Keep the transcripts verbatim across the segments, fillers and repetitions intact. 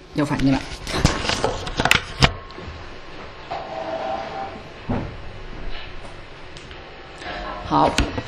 有反应了。好，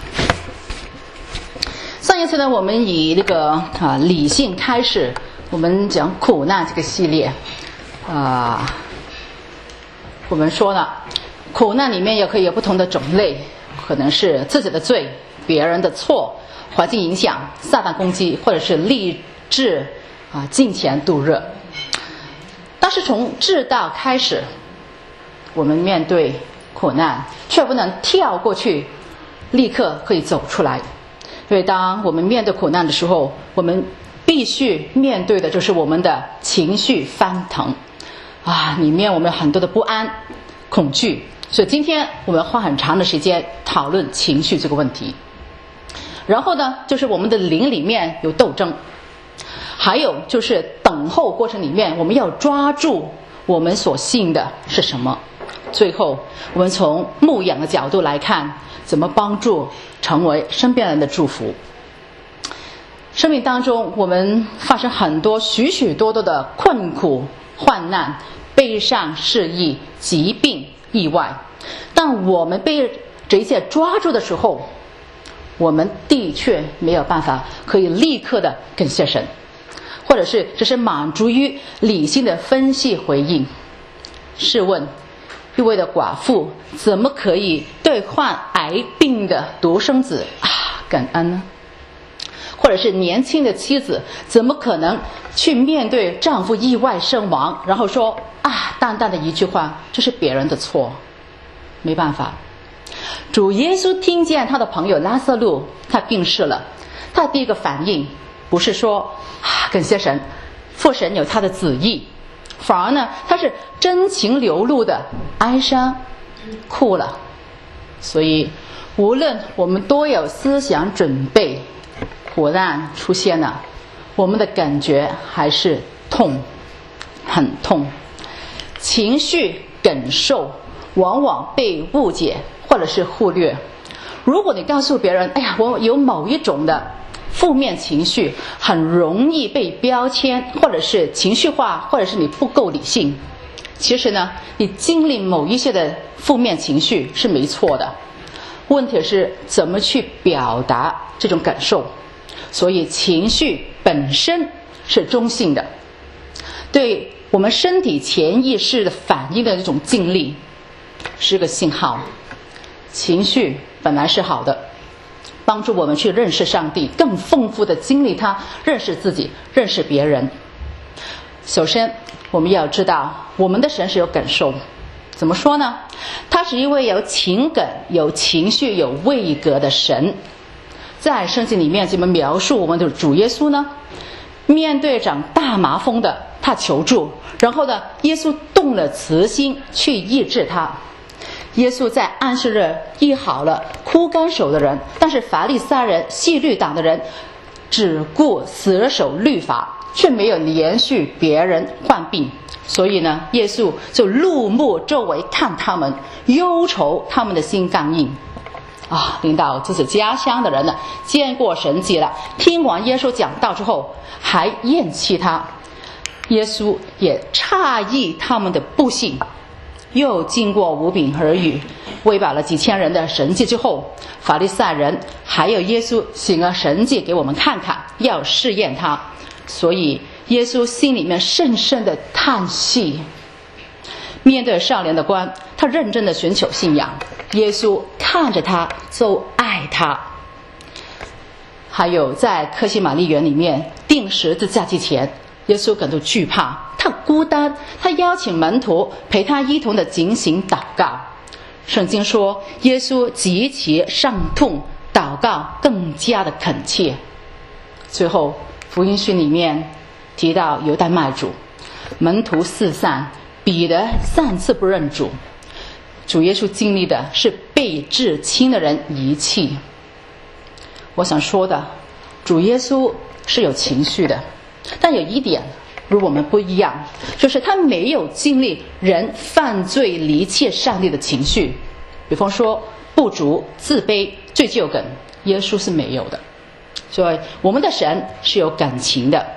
上一次呢，我们以那个啊理性开始，我们讲苦难这个系列啊，我们说了，苦难里面也可以有不同的种类，可能是自己的罪、别人的错、环境影响、撒旦攻击，或者是立志啊金钱度日。但是从治道开始，我们面对苦难却不能跳过去立刻可以走出来，因为当我们面对苦难的时候，我们必须面对的就是我们的情绪翻腾啊，里面我们有很多的不安、恐惧，所以今天我们花很长的时间讨论情绪这个问题。然后呢，就是我们的灵里面有斗争，还有就是等候过程里面，我们要抓住我们所信的是什么。最后，我们从牧养的角度来看，怎么帮助成为身边人的祝福。生命当中我们发生很多许许多多的困苦、患难、悲伤、失意、疾病、意外，但我们被这一切抓住的时候，我们的确没有办法可以立刻的感谢神，或者是只是满足于理性的分析回应。试问一位的寡妇怎么可以对患癌病的独生子啊感恩呢？或者是年轻的妻子怎么可能去面对丈夫意外身亡，然后说啊淡淡的一句话，这是别人的错？没办法。主耶稣听见他的朋友拉撒路他病逝了，他第一个反应不是说啊感谢神，父神有他的旨意，反而呢他是真情流露的哀伤哭了。所以无论我们多有思想准备，苦难出现了，我们的感觉还是痛，很痛。情绪感受往往被误解或者是忽略。如果你告诉别人，哎呀，我有某一种的负面情绪，很容易被标签，或者是情绪化，或者是你不够理性。其实呢，你经历某一些的负面情绪是没错的，问题是怎么去表达这种感受。所以情绪本身是中性的，对我们身体潜意识的反应的这种经历是个信号。情绪本来是好的，帮助我们去认识上帝，更丰富的经历他，认识自己，认识别人。首先我们要知道我们的神是有感受，怎么说呢？他是一位有情感、有情绪、有位格的神。在圣经里面怎么描述我们的主耶稣呢？面对长大麻风的他求助，然后呢耶稣动了慈心去医治他。耶稣在安息日医好了枯干手的人，但是法利赛人、希律党的人只顾死守律法，却没有连续别人患病。所以呢耶稣就怒目周围看他们，忧愁他们的心刚硬啊，领导自己家乡的人呢，见过神迹了，听完耶稣讲道之后还厌弃他。耶稣也诧异他们的不信，又经过五饼二鱼喂饱了几千人的神迹之后，法利赛人还有耶稣行了神迹给我们看看，要试验他。所以耶稣心里面深深的叹息。面对少年的官，他认真的寻求信仰，耶稣看着他就爱他。还有在客西马尼园里面钉十字架之前，耶稣感到惧怕，他孤单，他邀请门徒陪他一同的警醒祷告。圣经说耶稣极其伤痛，祷告更加的恳切。最后福音书里面提到犹大卖主，门徒四散，彼得三次不认主。主耶稣经历的是被至亲的人遗弃。我想说的，主耶稣是有情绪的，但有一点与我们不一样，就是他没有经历人犯罪离弃上帝的情绪，比方说不足、自卑、罪疚感，耶稣是没有的。所以我们的神是有感情的。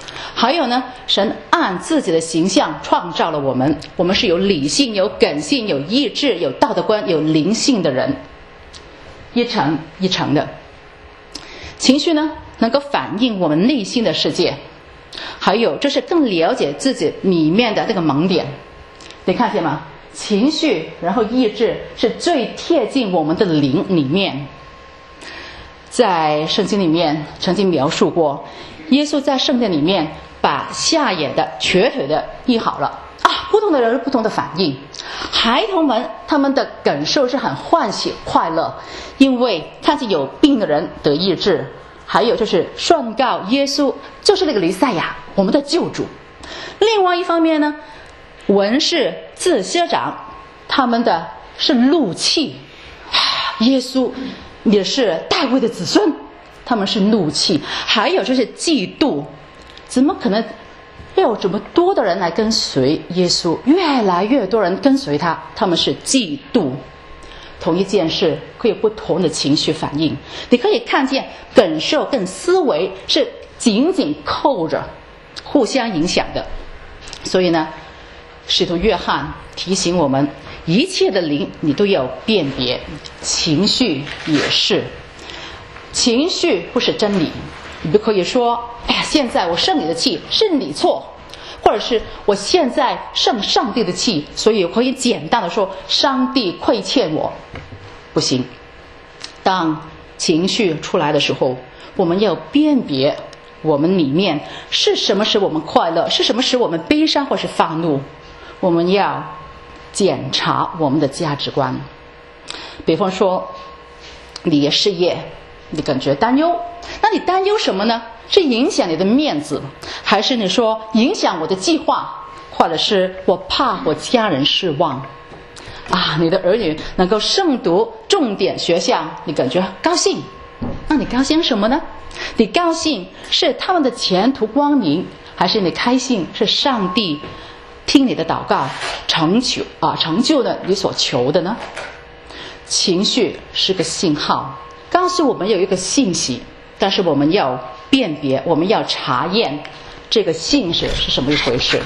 还有呢，神按自己的形象创造了我们，我们是有理性、有感性、有意志、有道德观、有灵性的人，一层一层的。情绪呢，能够反映我们内心的世界，还有就是更了解自己里面的那个盲点。你看见吗？情绪然后意志是最贴近我们的灵里面。在圣经里面曾经描述过，耶稣在圣殿里面把瞎眼的、瘸腿的医好了啊！不同的人有不同的反应。孩童们他们的感受是很欢喜快乐，因为看见有病的人得医治，还有就是宣告耶稣就是那个弥赛亚，我们的救主。另外一方面呢，文士、祭司长他们的是怒气，耶稣也是大卫的子孙，他们是怒气，还有就是嫉妒，怎么可能要有这么多的人来跟随耶稣，越来越多人跟随他，他们是嫉妒。同一件事可以有不同的情绪反应，你可以看见感受跟思维是紧紧扣着互相影响的。所以呢，使徒约翰提醒我们，一切的灵你都要辨别，情绪也是。情绪不是真理，你不可以说哎呀，现在我生你的气是你错，或者是我现在生上帝的气，所以我可以简单的说上帝亏欠我，不行。当情绪出来的时候，我们要辨别我们里面是什么使我们快乐，是什么使我们悲伤或是发怒，我们要检查我们的价值观。比方说你的事业你感觉担忧，那你担忧什么呢？是影响你的面子，还是你说影响我的计划，或者是我怕我家人失望啊？你的儿女能够胜读重点学校，你感觉高兴，那你高兴什么呢？你高兴是他们的前途光明，还是你开心是上帝听你的祷告成就啊成就了你所求的呢？情绪是个信号，告诉我们有一个信息，但是我们要辨别，我们要查验这个信息是什么一回事。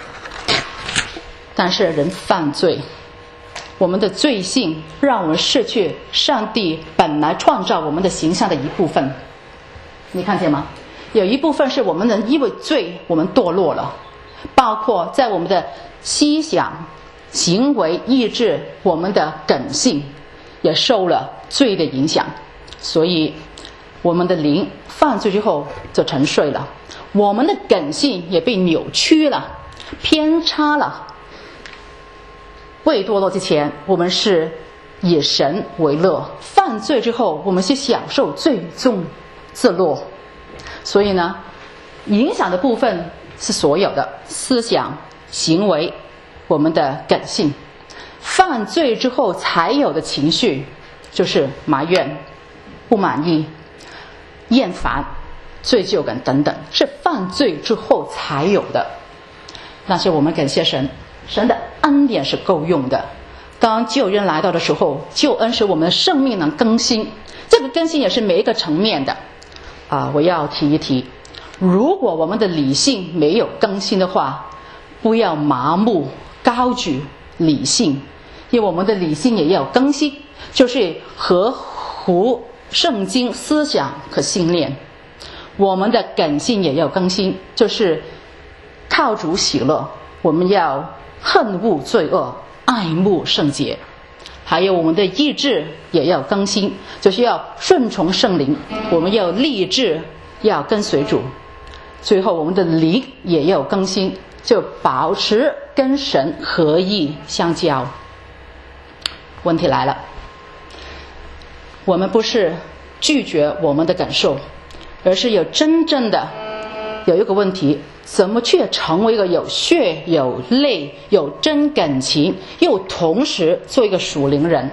但是人犯罪，我们的罪性让我们失去上帝本来创造我们的形象的一部分。你看见吗？有一部分是我们的因为罪我们堕落了，包括在我们的思想、行为、意志，我们的感性也受了罪的影响，所以我们的灵犯罪之后就沉睡了，我们的感性也被扭曲了，偏差了。未堕落之前我们是以神为乐，犯罪之后我们是享受最终自乐。所以呢，影响的部分是所有的思想、行为，我们的感性。犯罪之后才有的情绪就是埋怨、不满意、厌烦、罪疚感等等，是犯罪之后才有的。但是我们感谢神，神的恩典是够用的。当救恩来到的时候，救恩使我们的生命能更新，这个更新也是每一个层面的啊。我要提一提，如果我们的理性没有更新的话，不要麻木高举理性，因为我们的理性也要更新，就是合乎圣经思想和信念。我们的感性也要更新，就是靠主喜乐，我们要恨恶罪恶，爱慕圣洁。还有我们的意志也要更新，就是要顺从圣灵，我们要立志要跟随主。最后我们的灵也要更新，就保持跟神合一相交。问题来了，我们不是拒绝我们的感受，而是有真正的有一个问题，怎么去成为一个有血有泪有真感情，又同时做一个属灵人？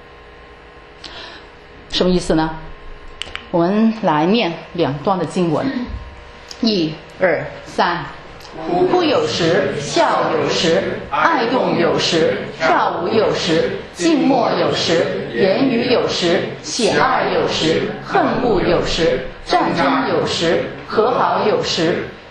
什么意思呢？我们来念两段的经文，一二三。哭有时，笑有时，爱动有时，跳舞有时，静默有时，言语有时，喜爱有时，恨恶有时，战争有时，和好有时，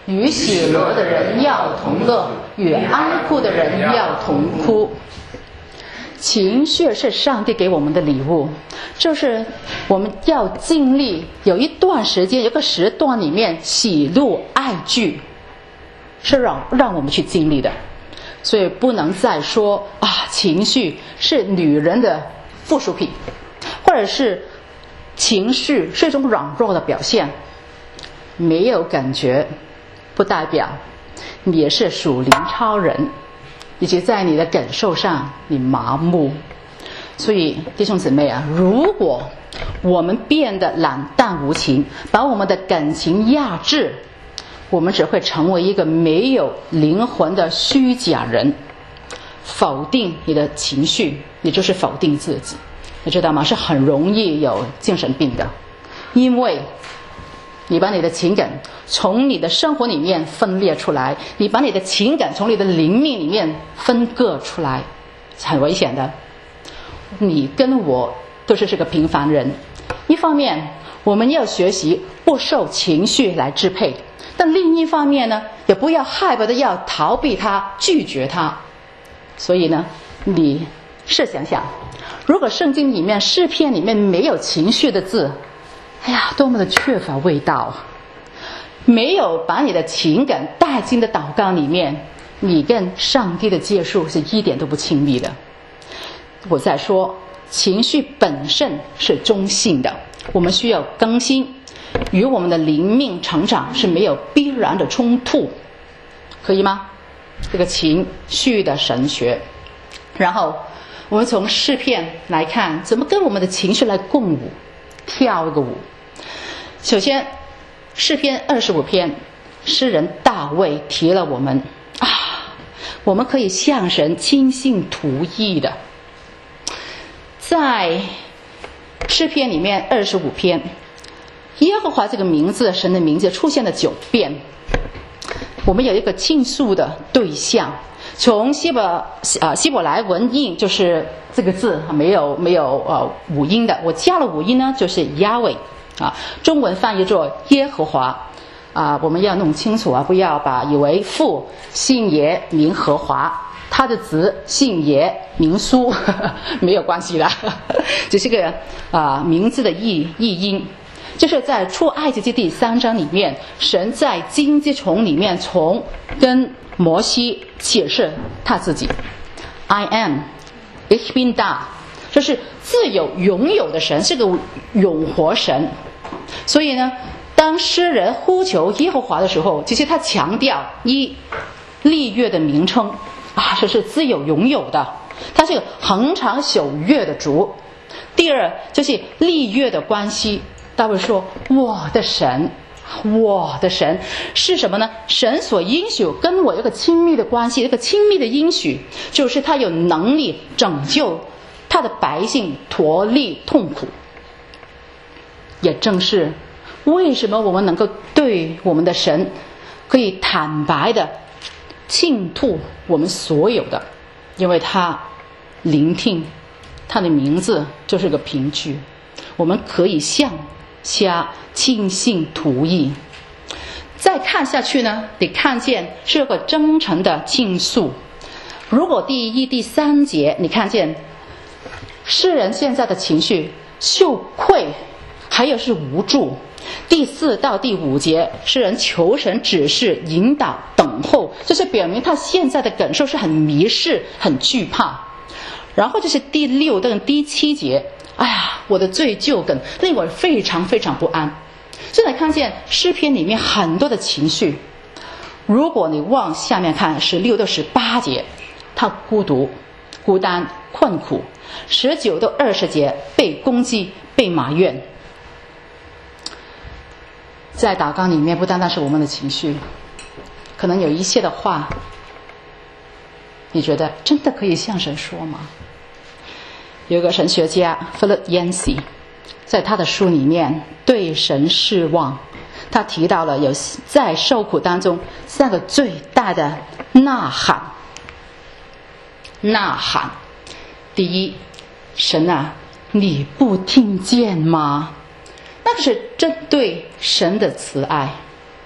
与喜乐的人要同乐，与哀哭的人要同哭。情绪是上帝给我们的礼物，就是我们要尽力有一段时间，有个时段里面喜怒哀惧是让让我们去经历的。所以不能再说啊，情绪是女人的附属品，或者是情绪是一种软弱的表现。没有感觉不代表你也是属灵超人，以及在你的感受上你麻木。所以弟兄姊妹啊，如果我们变得冷淡无情，把我们的感情压制，我们只会成为一个没有灵魂的虚假人。否定你的情绪，也就是否定自己，你知道吗？是很容易有精神病的，因为你把你的情感从你的生活里面分裂出来，你把你的情感从你的灵命里面分割出来，是很危险的。你跟我都是这个平凡人，一方面我们要学习不受情绪来支配，但另一方面呢，也不要害怕的要逃避它，拒绝它。所以呢，你试想想，如果圣经里面诗篇里面没有情绪的字，哎呀，多么的缺乏味道。没有把你的情感带进的祷告里面，你跟上帝的接触是一点都不亲密的。我在说情绪本身是中性的，我们需要更新，与我们的灵命成长是没有必然的冲突，可以吗？这个情绪的神学。然后我们从诗篇来看，怎么跟我们的情绪来共舞，跳一个舞。首先诗篇二十五篇，诗人大卫提了我们啊，我们可以向神倾心吐意的。在诗篇里面二十五篇，耶和华这个名字，神的名字出现了九遍。我们有一个倾诉的对象，从希伯呃希伯来文音，就是这个字没有没有呃五音的，我加了五音呢，就是亚伟啊，中文翻译作耶和华啊，我们要弄清楚啊，不要把以为父姓耶名和华，他的子姓耶名苏，呵呵没有关系的，只是个啊、呃、名字的译译音。就是在出埃及记第三章里面，神在荆棘丛里面从跟摩西解释他自己 I am Ich bin da， 这是自有拥有的神，是个永活神。所以呢，当诗人呼求耶和华的时候，其实他强调一立约的名称啊，这是自有拥有的，他是个恒长守约的主。第二就是立约的关系，大卫说我的神我的神是什么呢？神所应许跟我有个亲密的关系，一个亲密的应许，就是他有能力拯救他的百姓脱离痛苦。也正是为什么我们能够对我们的神可以坦白的倾吐我们所有的，因为他聆听，他的名字就是个凭据，我们可以向下倾心吐意。再看下去呢，得看见是个真诚的倾诉。如果第一第三节你看见诗人现在的情绪羞愧还有是无助，第四到第五节诗人求神指示引导等候，就是表明他现在的感受是很迷失很惧怕。然后就是第六到第七节，哎呀，我的罪疚感令我非常非常不安。现在看见诗篇里面很多的情绪，如果你往下面看十六到十八节，他孤独孤单困苦，十九到二十节被攻击被埋怨。在祷告里面不单单是我们的情绪，可能有一些的话你觉得真的可以向神说吗？有一个神学家 Philip Yancey 在他的书里面对神失望，他提到了有在受苦当中三个最大的呐喊。呐喊，第一，神啊，你不听见吗？那个是针对神的慈爱。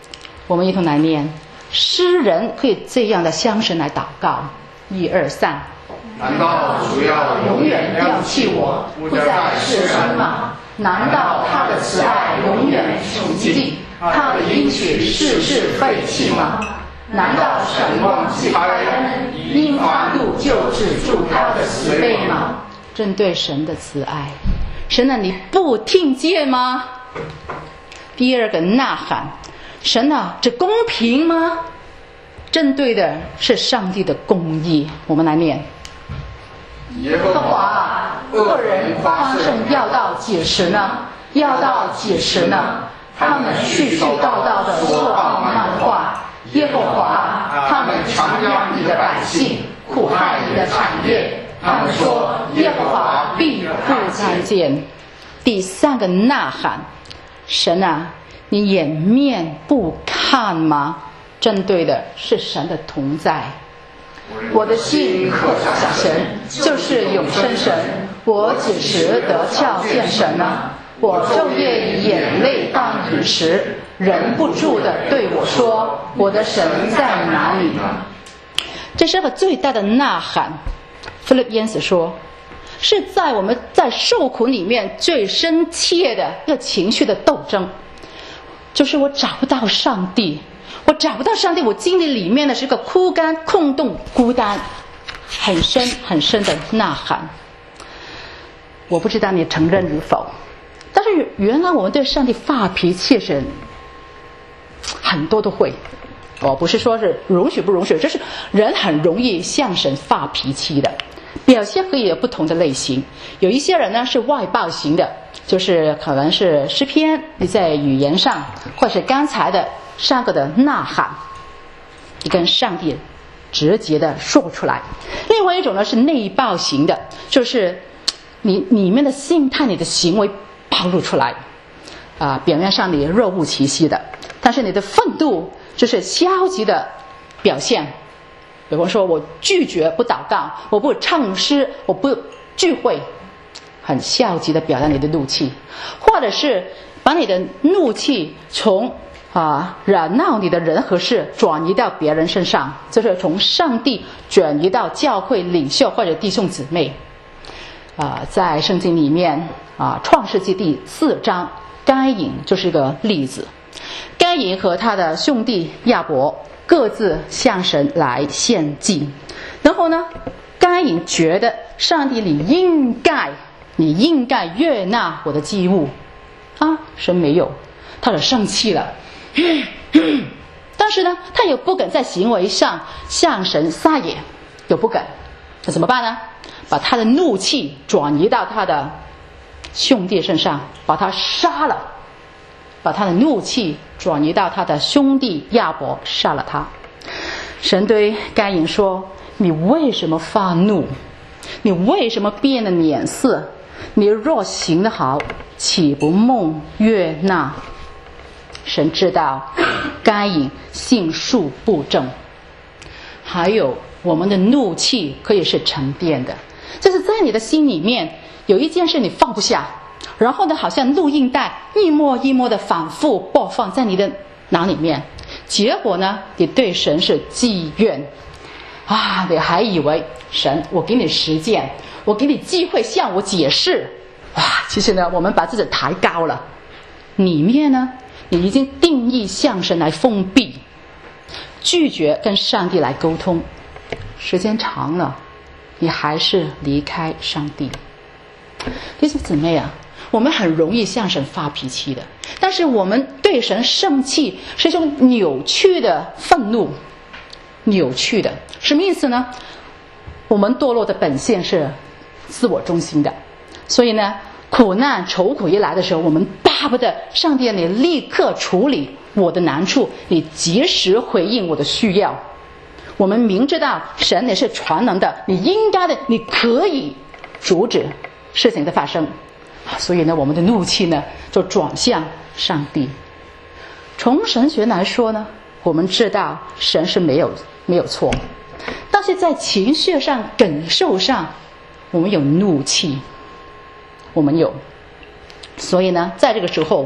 我们一同来念，诗人可以这样的向神来祷告。一二三。 难道主要永远丢弃我，不再世生吗？难道他的慈爱永远穷尽，他的应许世世废弃吗？难道神忘记他恩，因发怒就止住他的慈悲吗？ 针对神的慈爱，神啊，你不听见吗？第二个呐喊，神啊，这公平吗？针对的是上帝的公义。我们来念， 耶和华，恶人发盛要到几时呢？要到几时呢？他们絮絮叨叨的说傲慢话。耶和华，他们强压你的百姓，苦害你的产业。他们说，耶和华必不看见。第三个呐喊，神啊，你掩面不看吗？针对的是神的同在。 我的心刻下神，就是永生神。我几时得瞧见神呢？我昼夜以眼泪当饮食，忍不住地对我说，我的神在哪里呢？ 这是个最大的呐喊。菲利耶斯说，是在我们在受苦里面最深切的一个情绪的斗争，就是我找不到上帝，我找不到上帝，我经历里面的是个枯干、空洞、孤单，很深很深的呐喊。我不知道你承认与否，但是原来我们对上帝发脾气是很多都会，我不是说是容许不容许，这是人很容易向神发脾气的，表现可以有不同的类型。有一些人呢是外爆型的，就是可能是诗篇，你在语言上，或是刚才的三个的呐喊，你跟上帝直接的说出来。另外一种呢是内爆型的，就是你里面的心态、你的行为暴露出来，啊、呃，表面上你若无其事的，但是你的愤怒就是消极的表现。比方说，我拒绝不祷告，我不唱诗，我不聚会，很消极的表达你的怒气，或者是把你的怒气从啊惹闹你的人和事转移到别人身上，就是从上帝转移到教会领袖或者弟兄姊妹。啊、呃，在圣经里面啊，《创世纪》第四章，该隐就是一个例子。该隐和他的兄弟亚伯各自向神来献祭，然后呢，该隐觉得上帝你应该，你应该悦纳我的祭物，啊，神没有，他就生气了。但是呢，他又不敢在行为上向神撒野，又不敢，那怎么办呢？把他的怒气转移到他的兄弟身上，把他杀了，把他的怒气转移到他的兄弟亚伯，杀了他。神对该隐说，你为什么发怒？你为什么变了脸色？你若行得好，岂不蒙悦纳？神知道该隐性术不正，还有我们的怒气可以是沉淀的，就是在你的心里面有一件事你放不下，然后呢，好像录音带一模一模的反复播放在你的脑里面，结果呢，你对神是积怨啊，你还以为神我给你实践，我给你机会向我解释啊，其实呢，我们把自己抬高了，里面呢，你已经定义向神来封闭，拒绝跟上帝来沟通，时间长了，你还是离开上帝。弟兄姊妹啊，我们很容易向神发脾气的，但是我们对神生气是一种扭曲的愤怒，扭曲的，什么意思呢？我们堕落的本性是自我中心的，所以呢，苦难愁苦一来的时候，我们巴不得上帝你立刻处理我的难处，你及时回应我的需要。我们明知道神你是全能的，你应该的，你可以阻止事情的发生，所以呢，我们的怒气呢就转向上帝。从神学来说呢，我们知道神是没有没有错，但是在情绪上感受上我们有怒气，我们有，所以呢，在这个时候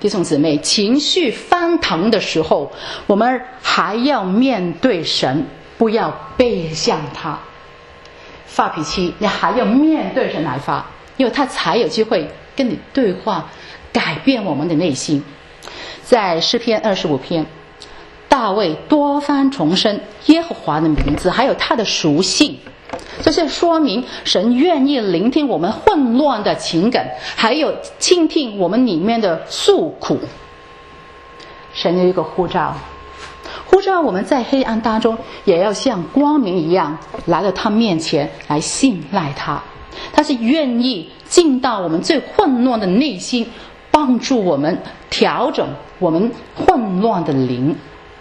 弟兄姊妹，情绪翻腾的时候，我们还要面对神，不要背向他。发脾气，你还要面对神来发，因为他才有机会跟你对话，改变我们的内心。在诗篇二十五篇，大卫多番重申耶和华的名字，还有他的属性，这些说明神愿意聆听我们混乱的情感，还有倾听我们里面的诉苦。神有一个呼召，呼召我们在黑暗当中也要像光明一样来到他面前来信赖他。他是愿意进到我们最混乱的内心，帮助我们调整我们混乱的灵。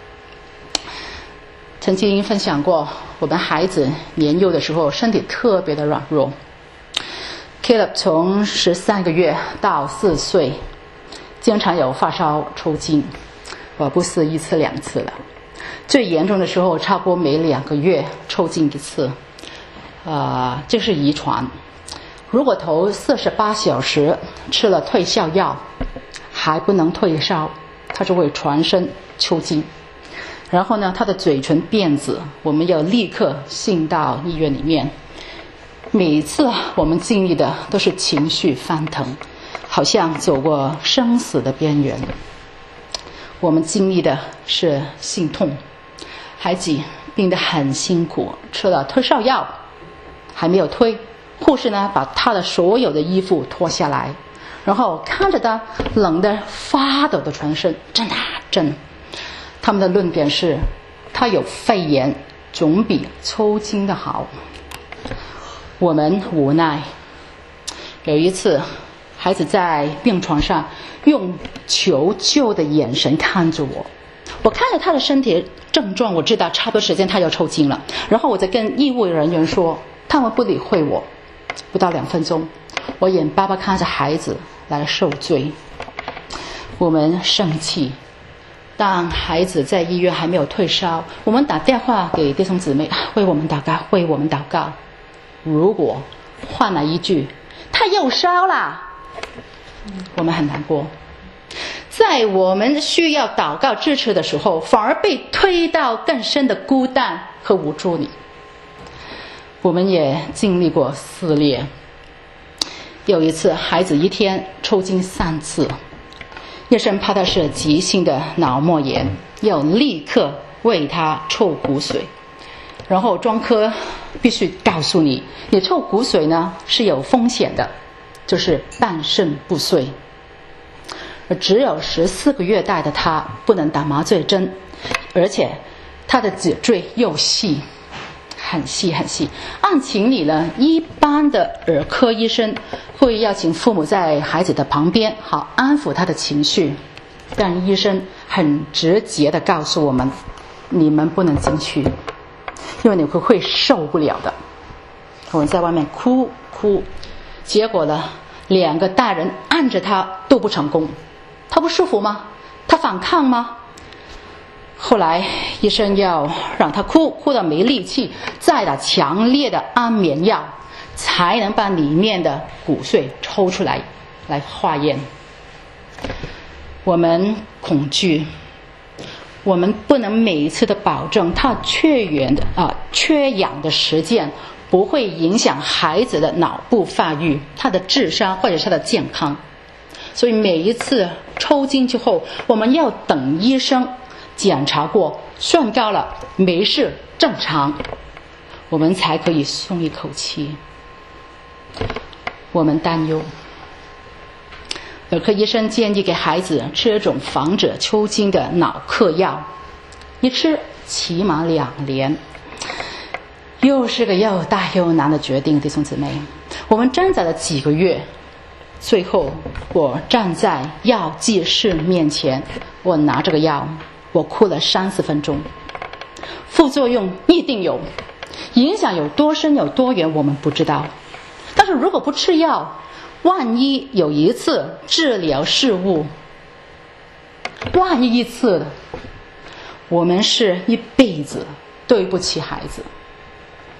曾经分享过，我们孩子年幼的时候身体特别的软弱。Caleb 从十三个月到四岁，经常有发烧抽筋，我不是一次两次了。最严重的时候，差不多每两个月抽筋一次。呃，这是遗传。如果头四十八小时吃了退烧药还不能退烧，它就会全身抽筋。然后呢，他的嘴唇变紫，我们要立刻送到医院里面。每一次我们经历的都是情绪翻腾，好像走过生死的边缘。我们经历的是心痛，孩子病得很辛苦，吃了退烧药还没有退，护士呢把他的所有的衣服脱下来，然后看着他冷得发抖的全身，震啊震。他们的论点是，他有肺炎总比抽筋的好。我们无奈。有一次，孩子在病床上用求救的眼神看着我，我看着他的身体症状，我知道差不多时间他要抽筋了。然后我再跟医务人员说，他们不理会我。不到两分钟，我眼巴巴看着孩子来受罪。我们生气。当孩子在医院还没有退烧，我们打电话给弟兄姊妹，为我们祷告，为我们祷告。如果换了一句他又烧了，我们很难过。在我们需要祷告支持的时候，反而被推到更深的孤单和无助里。我们也经历过撕裂。有一次孩子一天抽筋三次，医生怕他是急性的脑膜炎，要立刻为他抽骨髓。然后专科必须告诉你，你抽骨髓呢是有风险的，就是半身不遂。只有十四个月大的他不能打麻醉针，而且他的脊椎又细，很细很细。按情理呢，一般的儿科医生会邀请父母在孩子的旁边，好安抚他的情绪。但医生很直接地告诉我们，你们不能进去，因为你会会受不了的。我们在外面哭哭，结果呢，两个大人按着他都不成功。他不舒服吗？他反抗吗？后来医生要让他哭，哭到没力气，再打强烈的安眠药，才能把里面的骨髓抽出来来化验。我们恐惧，我们不能每一次的保证他缺氧的啊、呃、缺氧的时间不会影响孩子的脑部发育、他的智商或者是他的健康。所以每一次抽筋之后，我们要等医生检查过，宣告了没事正常，我们才可以松一口气。我们担忧，儿科医生建议给孩子吃一种防止抽筋的脑嗑药，一吃起码两年。又是个又大又难的决定，弟兄姊妹，我们挣扎了几个月，最后我站在药剂师面前，我拿这个药，我哭了三十分钟。副作用一定有，影响有多深有多远我们不知道，但是如果不吃药，万一有一次治疗失误，万一一次的，我们是一辈子对不起孩子。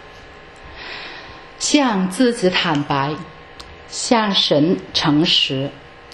向自己坦白，向神诚实，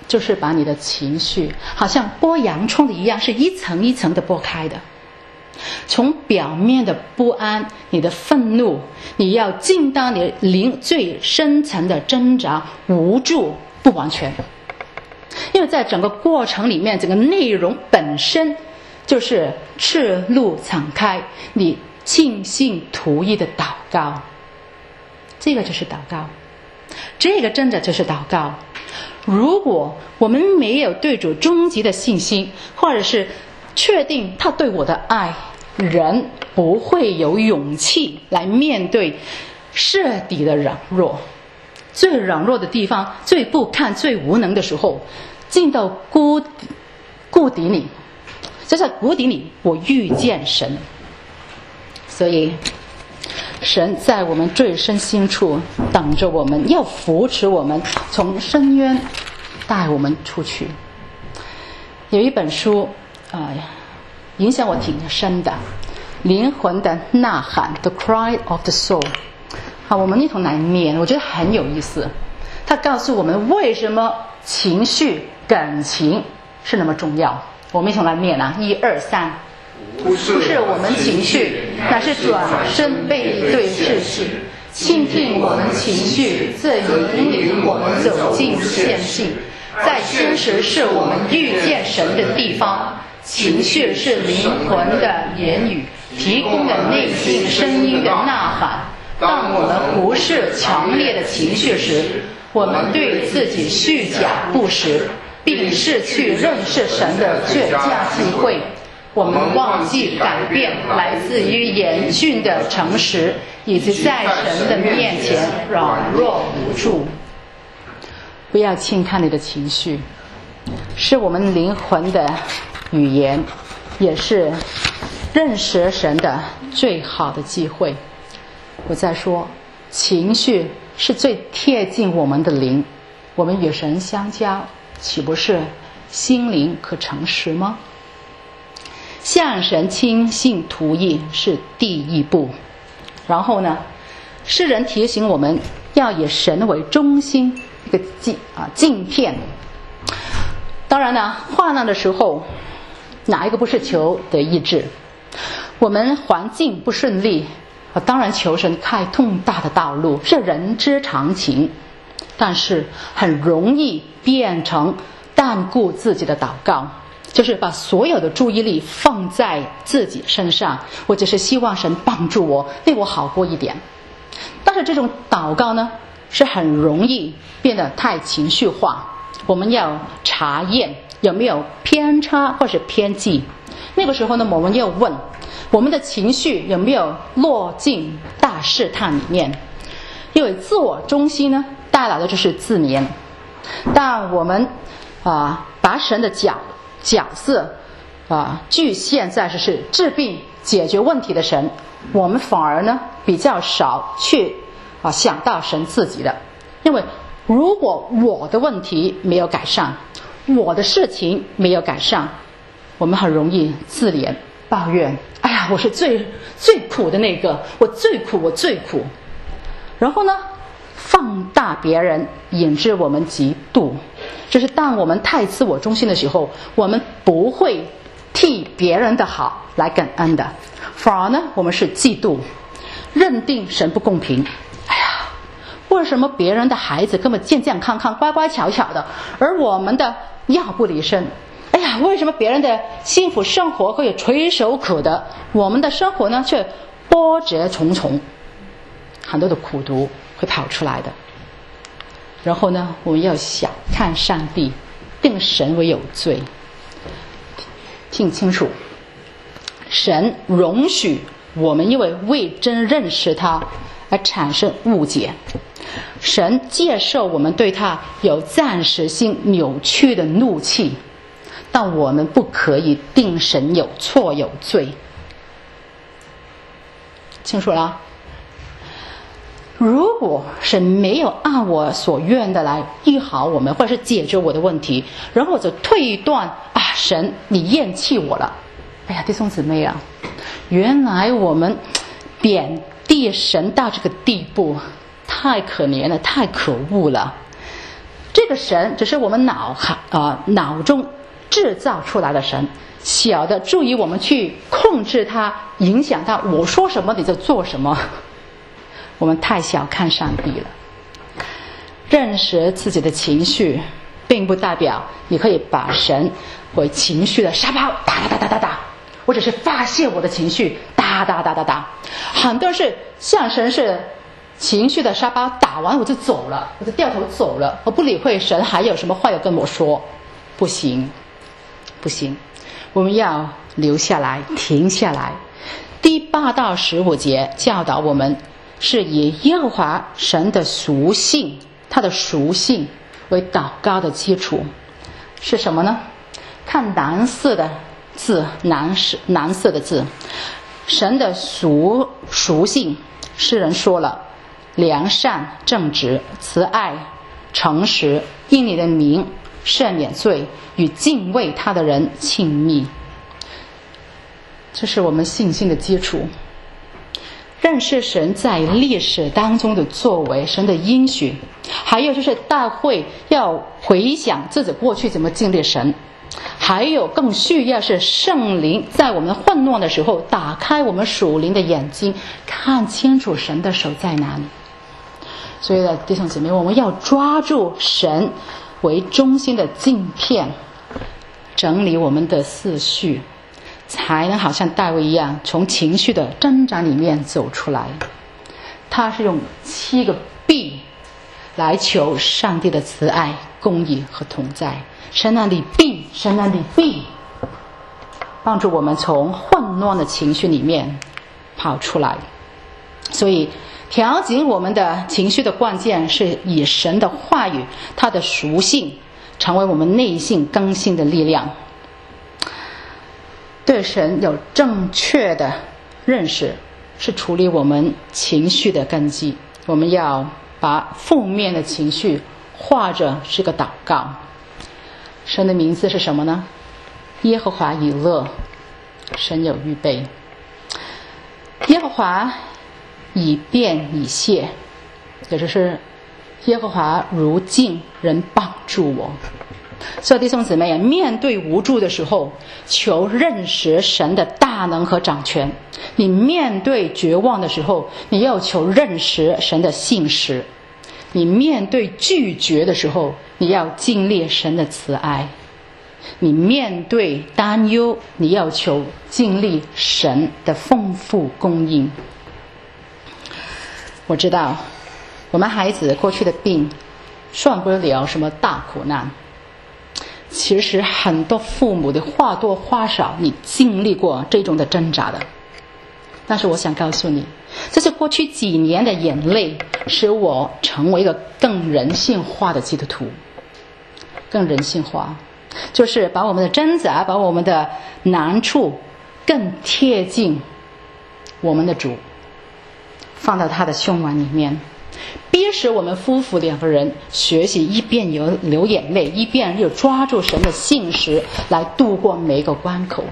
就是把你的情绪好像剥洋葱的一样，是一层一层的剥开的。从表面的不安，你的愤怒，你要进到你灵最深层的挣扎、无助、不完全。因为在整个过程里面，整个内容本身就是赤露敞开，你尽心图意的祷告，这个就是祷告，这个真的就是祷告。如果我们没有对主终极的信心，或者是确定他对我的爱，人不会有勇气来面对彻底的软弱。最软弱的地方，最不堪、最无能的时候，进到谷谷底里，就在谷底里，我遇见神。所以神在我们最深深处等着我们，要扶持我们从深渊带我们出去。有一本书呃影响我挺深的，灵魂的呐喊 The Cry of the Soul。 好，我们一同来念，我觉得很有意思。它告诉我们为什么情绪感情是那么重要。我们一同来念啊，一二三。不是我们情绪，乃是转身背对事实，倾听我们情绪，这引领我们走进线性。在真实是我们遇见神的地方，情绪是灵魂的言语，提供的内心声音的呐喊。当我们无视强烈的情绪时，我们对自己虚假不实，并失去认识神的绝佳机会。我们忘记改变来自于严峻的诚实，以及在神的面前软弱无助。不要轻看你的情绪，是我们灵魂的语言，也是认识神的最好的机会。我再说，情绪是最贴近我们的灵，我们与神相交，岂不是心灵可诚实吗？向神倾心吐意是第一步。然后呢，诗人提醒我们要以神为中心，一个镜啊镜片。当然呢，患难的时候，哪一个不是求得医治？我们环境不顺利，当然求神开通大的道路，是人之常情。但是很容易变成淡顾自己的祷告，就是把所有的注意力放在自己身上，我只是希望神帮助我，令我好过一点。但是这种祷告呢，是很容易变得太情绪化。我们要查验有没有偏差或是偏激。那个时候呢，我们要问我们的情绪有没有落进大试探里面。因为自我中心呢，带来的就是自怜。但我们啊，把神的角角色啊局限在是治病解决问题的神，我们反而呢比较少去啊想到神自己的。因为如果我的问题没有改善，我的事情没有改善，我们很容易自怜抱怨，哎呀，我是最最苦的那个，我最苦我最苦。然后呢，放大别人，引致我们嫉妒。就是当我们太自我中心的时候，我们不会替别人的好来感恩的，反而呢，我们是嫉妒，认定神不公平。哎呀，为什么别人的孩子根本健健康康、乖乖巧巧的，而我们的药不离身？哎呀，为什么别人的幸福生活可以垂手可得，我们的生活呢却波折重重？很多的苦毒会跑出来的。然后呢，我们要小看上帝，定神为有罪。听清楚，神容许我们因为未真认识他而产生误解，神接受我们对他有暂时性扭曲的怒气，但我们不可以定神有错有罪。清楚了？如果神没有按我所愿的来医好我们，或者是解决我的问题，然后我就推断啊，神你厌弃我了。哎呀，弟兄姊妹啊，原来我们贬低神到这个地步，太可怜了，太可恶了。 这个神只是我们脑海啊、呃、脑中制造出来的神，小的注意我们去控制它，影响它，我说什么你就做什么。我们太小看上帝了。认识自己的情绪，并不代表你可以把神为情绪的沙包打打打打打打，或者是发泄我的情绪打打打打打。很多人是像神是情绪的沙包，打完我就走了，我就掉头走了，我不理会神还有什么话要跟我说。不行不行，我们要留下来，停下来。第八到十五节教导我们是以耶和华神的属性，他的属性为祷告的基础。是什么呢？看蓝色的字，蓝色蓝色的字，神的属属性，诗人说了，良善、正直、慈爱、诚实，因你的名赦免罪，与敬畏他的人亲密。这是我们信心的基础。认识神在历史当中的作为，神的应许，还有就是大会要回想自己过去怎么经历神，还有更需要是圣灵在我们混乱的时候打开我们属灵的眼睛，看清楚神的手在哪里。所以呢，弟兄姐妹，我们要抓住神为中心的镜片，整理我们的思绪，才能好像大卫一样从情绪的挣扎里面走出来。他是用七个必来求上帝的慈爱、公义和同在。神啊，你必，神啊，你必帮助我们从混乱的情绪里面跑出来。所以调节我们的情绪的关键是以神的话语，他的属性成为我们内心更新的力量。对神有正确的认识是处理我们情绪的根基。我们要把负面的情绪化着是个祷告。神的名字是什么呢？耶和华以勒，神有预备。耶和华以便以谢，也就是耶和华如镜人帮助我。所以弟兄姊妹，面对无助的时候，求认识神的大能和掌权。你面对绝望的时候，你要求认识神的信实。你面对拒绝的时候，你要经历神的慈爱。你面对担忧，你要求经历神的丰富供应。我知道我们孩子过去的病算不了什么大苦难，其实很多父母的或多或少你经历过这种的挣扎的。但是我想告诉你，这是过去几年的眼泪使我成为一个更人性化的基督徒。更人性化就是把我们的挣扎，把我们的难处更贴近我们的主，放到他的胸怀里面，逼使我们夫妇两个人学习一边有流眼泪，一边又抓住神的信实来度过每一个关口。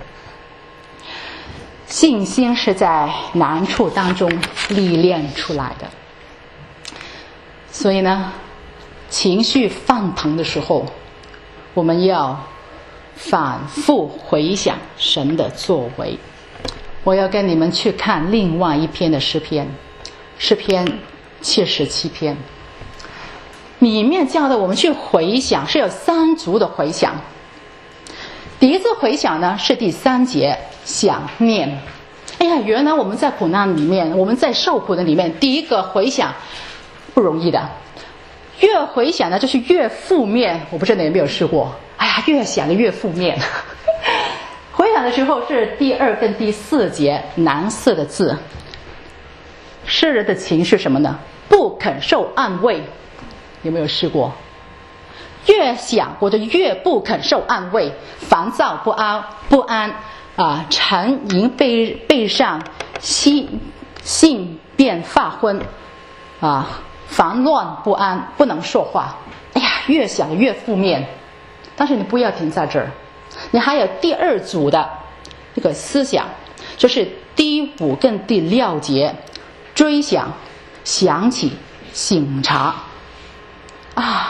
信心是在难处当中历练出来的。所以呢，情绪翻腾的时候，我们要反复回想神的作为。我要跟你们去看另外一篇的诗篇，诗篇七十七篇，里面教的我们去回想是有三组的回想。第一次回想呢是第三节，想念。哎呀，原来我们在苦难里面，我们在受苦的里面，第一个回想不容易的，越回想呢就是越负面。我不知道你有没有试过，哎呀，越想的越负面。回想的时候是第二跟第四节蓝色的字，诗人的情绪什么呢？不肯受安慰。有没有试过？越想或者越不肯受安慰，烦躁不安不安啊，沉吟背背上，心性变发昏啊，烦乱不安，不能说话。哎呀，越想越负面。但是你不要停在这儿，你还有第二组的这个思想，就是第五跟第六节，追想、想起、醒察。啊，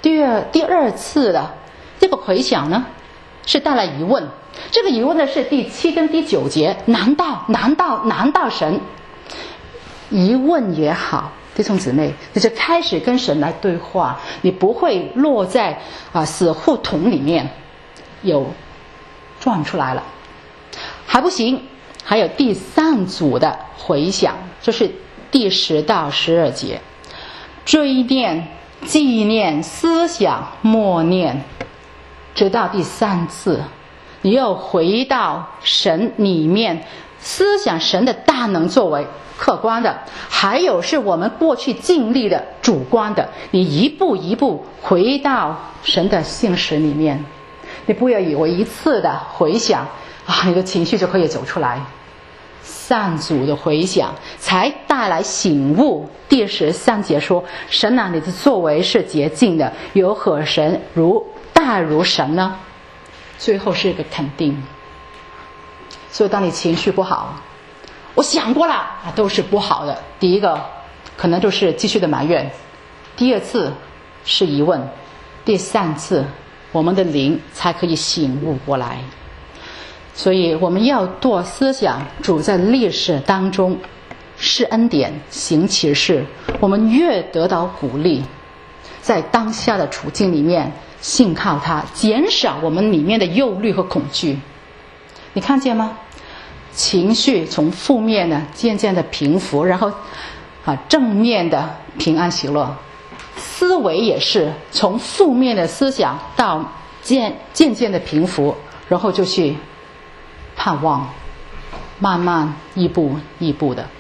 第二第二次的这个回想呢，是带来疑问。这个疑问呢是第七跟第九节，难道难道难道神？疑问也好，弟兄姊妹，你就开始跟神来对话，你不会落在啊死胡同里面，有转出来了，还不行。还有第三组的回想，就是第十到十二节，追念、纪念、思想、默念，直到第三次，你又回到神里面，思想神的大能作为客观的，还有是我们过去经历的主观的，你一步一步回到神的信实里面。你不要以为一次的回想啊，你的情绪就可以走出来。三组的回想才带来醒悟。第十三节说，神啊，你的作为是洁净的，有何神如大如神呢？最后是一个肯定。所以当你情绪不好，我想过了啊，都是不好的。第一个可能就是继续的埋怨，第二次是疑问，第三次我们的灵才可以醒悟过来。所以我们要多思想主在历史当中施恩典行奇事，我们越得到鼓励，在当下的处境里面信靠他，减少我们里面的忧虑和恐惧。你看见吗？情绪从负面的渐渐的平复，然后啊正面的平安喜乐。思维也是从负面的思想到渐渐渐的平复，然后就去盼望，慢慢一步一步的。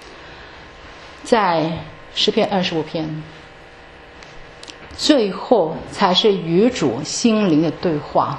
在诗篇二十五篇，最后才是与主心灵的对话。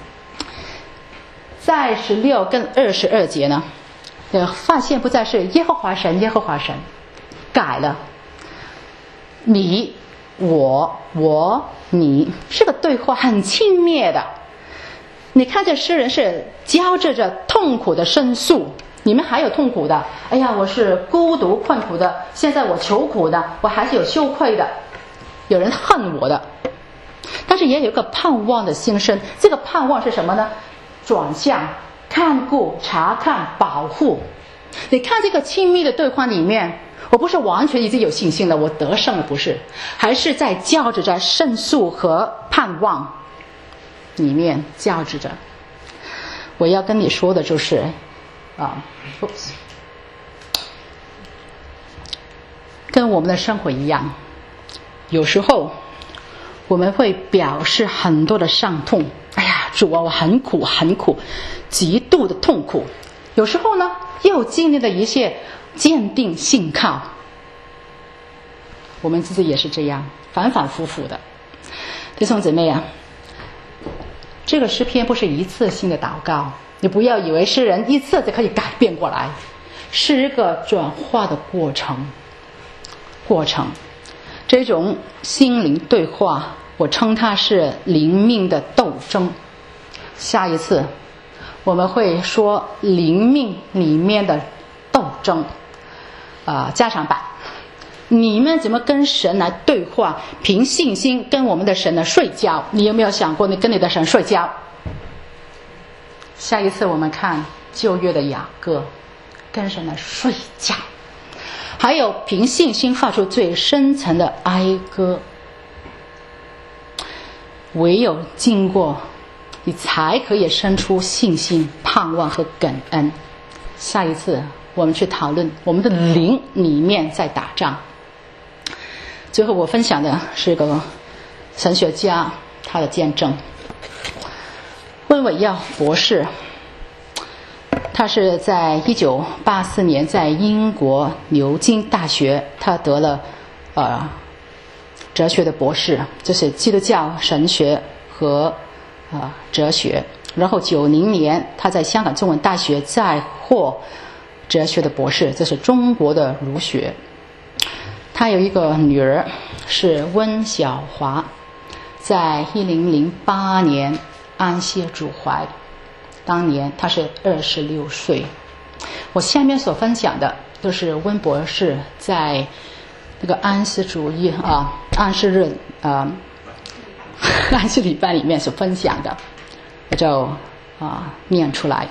在十六跟二十二节呢，发现不再是耶和华神耶和华神，改了，你我我你，是个对话，很轻蔑的。你看这诗人是交织着痛苦的申诉，你们还有痛苦的，哎呀，我是孤独困苦的，现在我求苦的，我还是有羞愧的，有人恨我的。但是也有一个盼望的心声，这个盼望是什么呢？转向、看顾、查看、保护。你看这个亲密的对话里面，我不是完全已经有信心了，我得胜了，不是，还是在交织着申诉和盼望里面交织着。我要跟你说的就是啊，跟我们的生活一样，有时候我们会表示很多的伤痛，哎呀，主啊，我很苦很苦，极度的痛苦。有时候呢，又经历了一些坚定信靠。我们自己也是这样，反反复复的。弟兄姊妹啊，这个诗篇不是一次性的祷告，你不要以为诗人一次就可以改变过来，是一个转化的过程。过程，这种心灵对话，我称它是灵命的斗争。下一次我们会说灵命里面的斗争，啊、呃，加长版。你们怎么跟神来对话？凭信心跟我们的神来睡觉。你有没有想过，你跟你的神睡觉？下一次我们看旧约的雅各，跟神来睡觉。还有凭信心发出最深层的哀歌。唯有经过，你才可以生出信心、盼望和感恩。下一次我们去讨论我们的灵里面在打仗。最后我分享的是一个神学家他的见证。温伟耀博士，他是在一九八四年在英国牛津大学，他得了呃哲学的博士，就是基督教神学和呃哲学。然后九零年他在香港中文大学再获哲学的博士，这是中国的儒学。他有一个女儿是温小华，在一零零八年安息主怀，当年他是二十六岁。我下面所分享的都是温博士在那个安息主义啊安息日啊安息礼拜里面所分享的，我就啊念出来。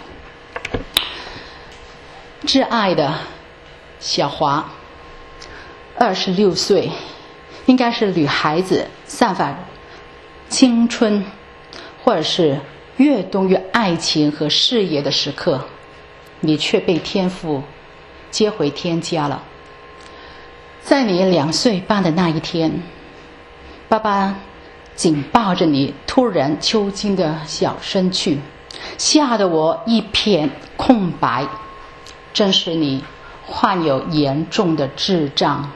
挚爱的小华，二十六岁，应该是女孩子，散发青春，或者是越动于爱情和事业的时刻，你却被天父接回天家了。在你两岁半的那一天，爸爸紧抱着你突然抽筋的小身躯，吓得我一片空白。正是你患有严重的智障。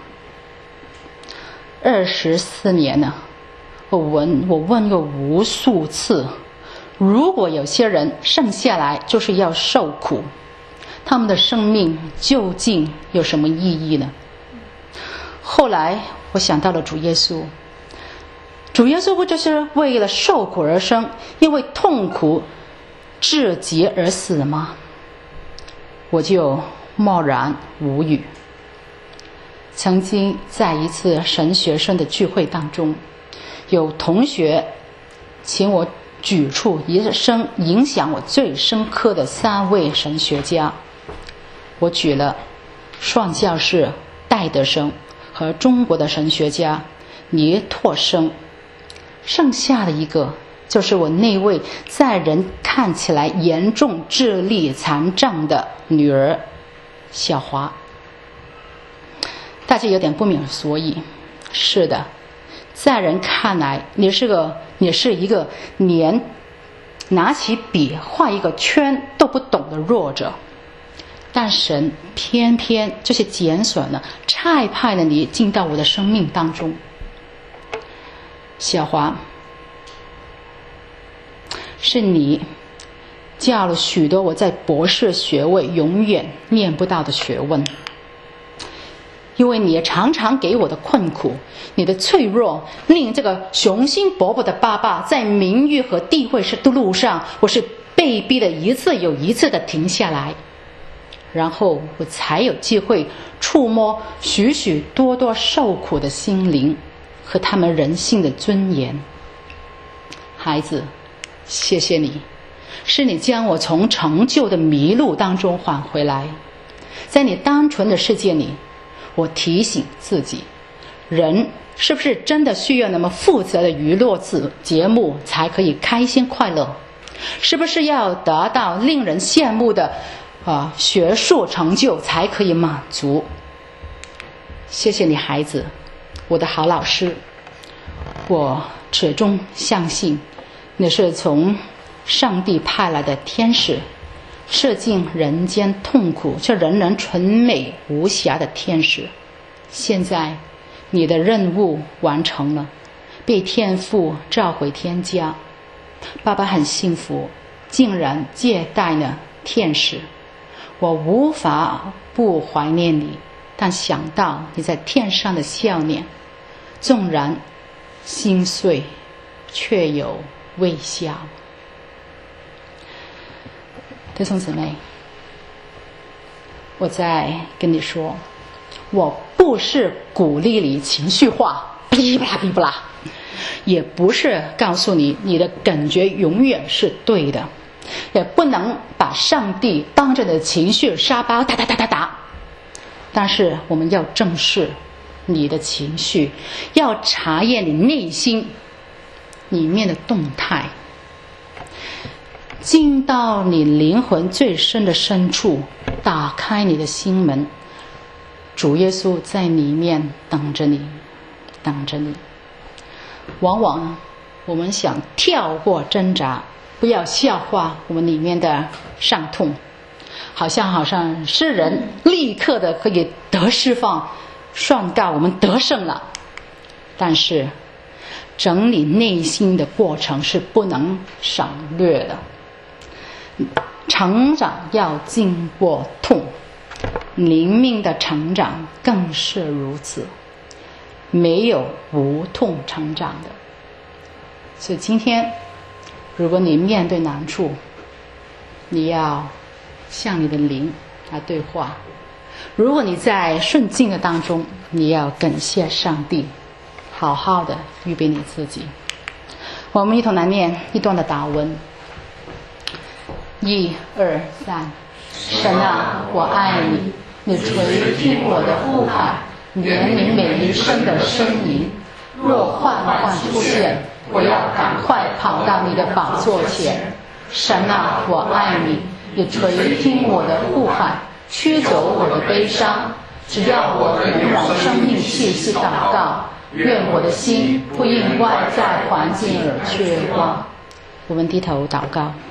二十四年了，我问我问过无数次，如果有些人生下来就是要受苦，他们的生命究竟有什么意义呢？后来我想到了主耶稣，主耶稣不就是为了受苦而生，因为痛苦至极而死吗？我就默然无语。曾经在一次神学生的聚会当中，有同学请我举出一生影响我最深刻的三位神学家，我举了传教士戴德生和中国的神学家尼托生，剩下的一个就是我那位在人看起来严重智力残障的女儿小华。大家有点不明所以。是的，在人看来，你是个你是一个连拿起笔画一个圈都不懂的弱者，但神偏偏就是拣选了差派了你进到我的生命当中。小华，是你教了许多我在博士学位永远念不到的学问，因为你也常常给我的困苦，你的脆弱，令这个雄心勃勃的爸爸在名誉和地位的路上，我是被逼的一次又一次的停下来，然后我才有机会触摸许许多多受苦的心灵和他们人性的尊严。孩子，谢谢你，是你将我从成就的迷路当中还回来。在你单纯的世界里，我提醒自己，人是不是真的需要那么负责的娱乐节目才可以开心快乐？是不是要得到令人羡慕的啊学术成就才可以满足？谢谢你，孩子，我的好老师。我始终相信你是从上帝派来的天使，射进人间痛苦却仍然纯美无瑕的天使。现在你的任务完成了，被天父召回天家。爸爸很幸福，竟然接待了天使。我无法不怀念你，但想到你在天上的笑脸，纵然心碎，却有微笑。弟兄姊妹，我在跟你说，我不是鼓励你情绪化，哔不啦哔不啦，也不是告诉你你的感觉永远是对的，也不能把上帝当着你的情绪沙包打打打打打。但是我们要正视你的情绪，要查验你内心里面的动态，进到你灵魂最深的深处，打开你的心门。主耶稣在里面等着你，等着你。往往我们想跳过挣扎，不要笑话我们里面的伤痛，好像好像诗人立刻的可以得释放，宣告我们得胜了。但是整理内心的过程是不能省略的。成长要经过痛，灵命的成长更是如此，没有无痛成长的。所以今天如果你面对难处，你要向你的灵来对话。如果你在顺境的当中，你要感谢上帝，好好的预备你自己。 我们一同来念一段的祷文。一二三，神啊，我爱你，你垂听我的呼喊，怜悯每一声的呻吟。若患患出现，我要赶快跑到你的宝座前。神啊，我爱你，你垂听我的呼喊，驱走我的悲伤。只要我能让生命气息祷告，愿我的心不因外在环境而缺望。我们低头祷告。